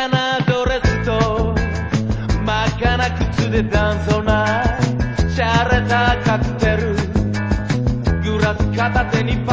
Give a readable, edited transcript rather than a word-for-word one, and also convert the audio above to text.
赤なドレスと真っ赤な靴でダンそうな洒落たカクテルグラス片手に